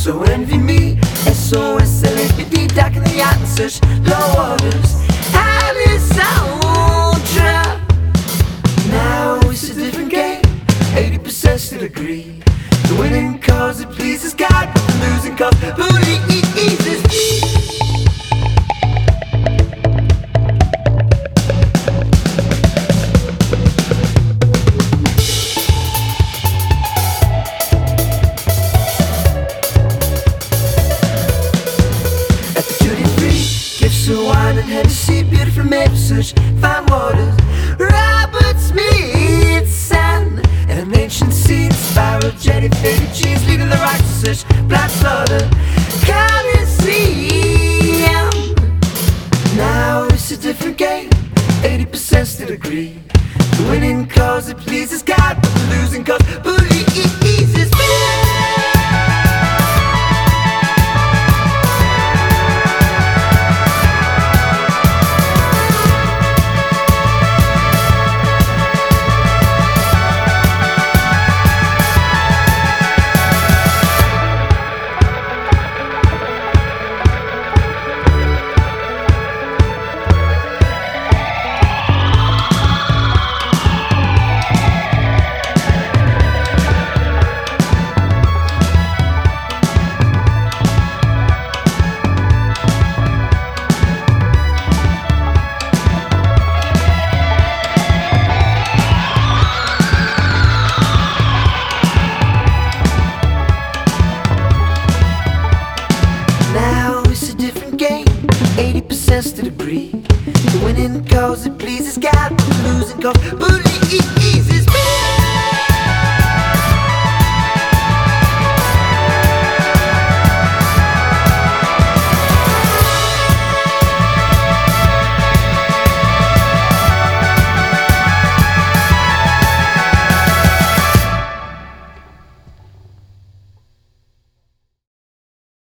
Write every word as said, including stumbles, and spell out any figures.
So envy me, S O S L A P D, dark in the atmosphere, low waters, highly soundtrack. Now it's a different game, eighty percent still agree. The winning cause it pleases God, but the losing cause booty eases me. So wine and Hennessy, beautiful maple sush, fine waters, Robert Smith sand, and an ancient scene, spiral jetty, faded cheese, leading the rock to such black slaughter, Coliseum. Now it's a different game, eighty percent still agree. The winning cause it pleases God, but the losing cause booty eases me. eighty percent still agree. The winning cause it pleases God, but the losing cause booty ease.